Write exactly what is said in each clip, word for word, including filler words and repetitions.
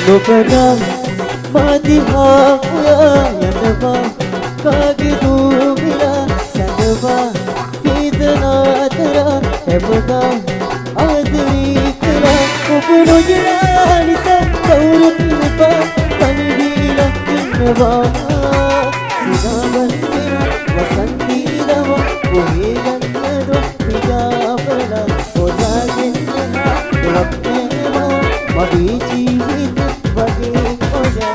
නොපනා මදිහා ඔයා යනවා කාගේ දූවිලා යනවා වේදනාතර හැමදා ආදරී කළා ඔබ නොයනා නිසා කවුරුත් එපා තනිවිලා ඉන්නවා සිනාවන් වෙන වසන්තිරව කොහේ යන්නද පියාපලා ඔයාගෙන් දුක් වෙනවා මගේ ජීවිත වගේ ඔයා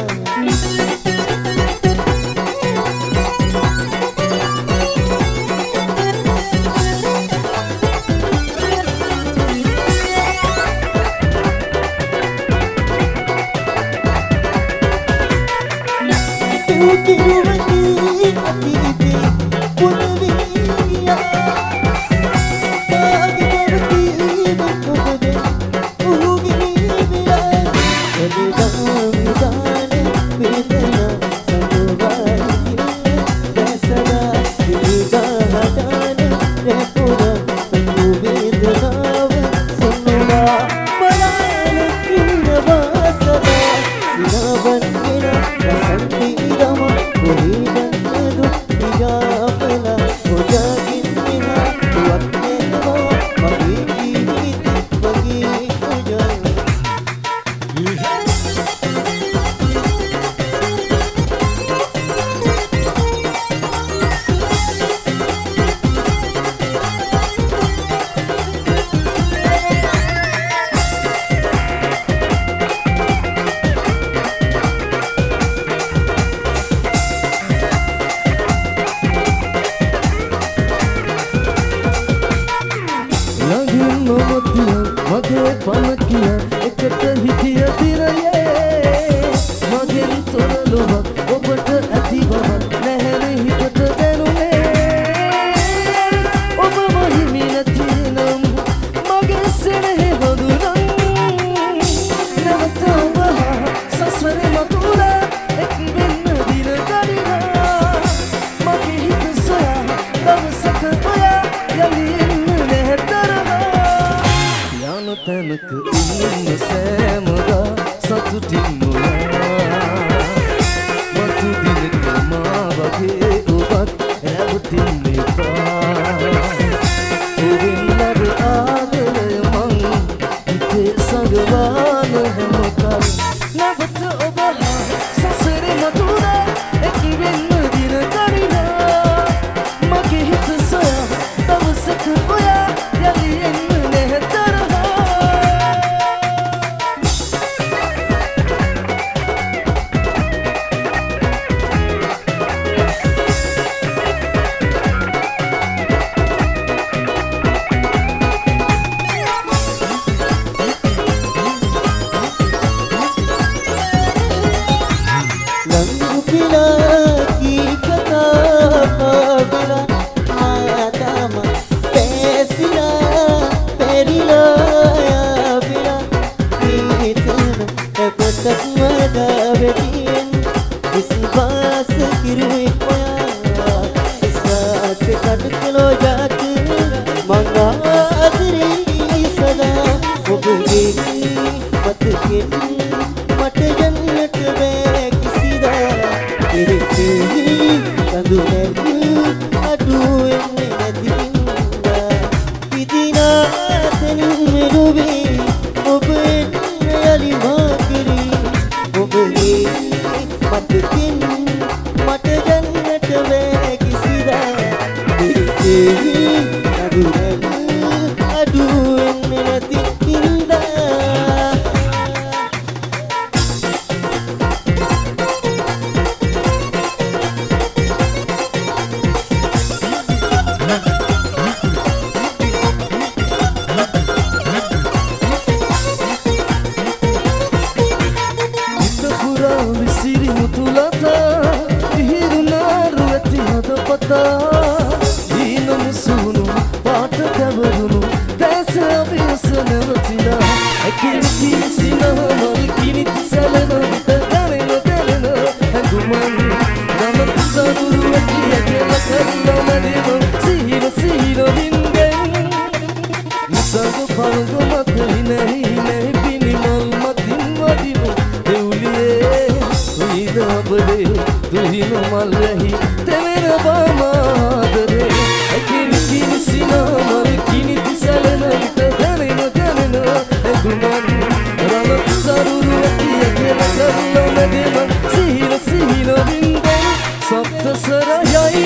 සුවතිය කියලා කරුණමගෙම සිහින සිහින වින්දෙන් සප්ත සරයයි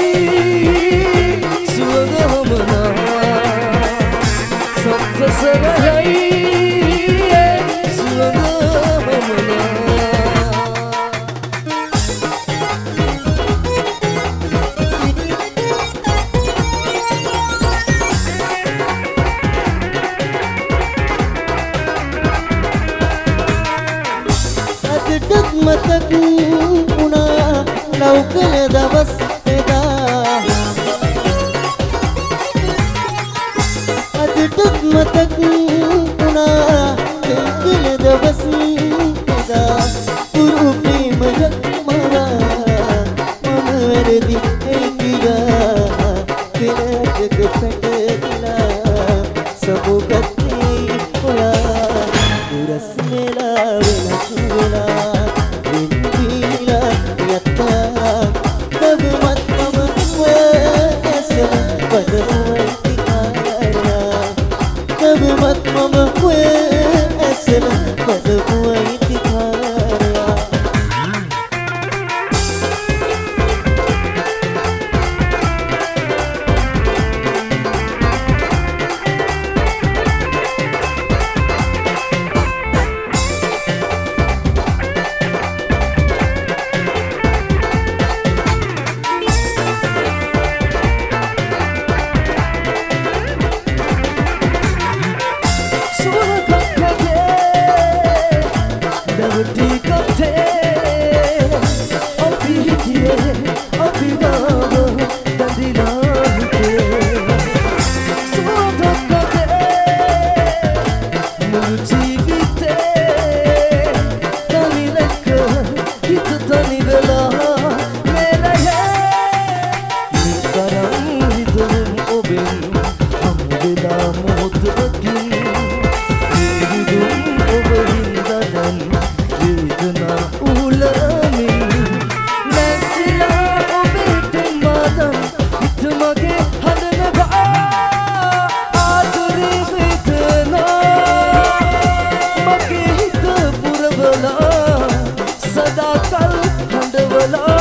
සුවඳ හමනා සප්ත සරයයි සුවඳ හමනා අදටත් මතක් වුණා ලෞකල දවස් එදා අදටත් මතක් වුණා ලෞකල දවස් එදා පුරු ප්‍රේමයක් මරා මම වැරදි එකිලා පෙරටක පැටලා සමුගත්තේ ඔයා දුරස් මෙලා වෙනස් වෙලා වින්දිලා යත්තා තවමත් මම වයසම පදවයිති කාරයා තවමත් මම වයසම පදවයිති කාරයා सदा कल हंडवला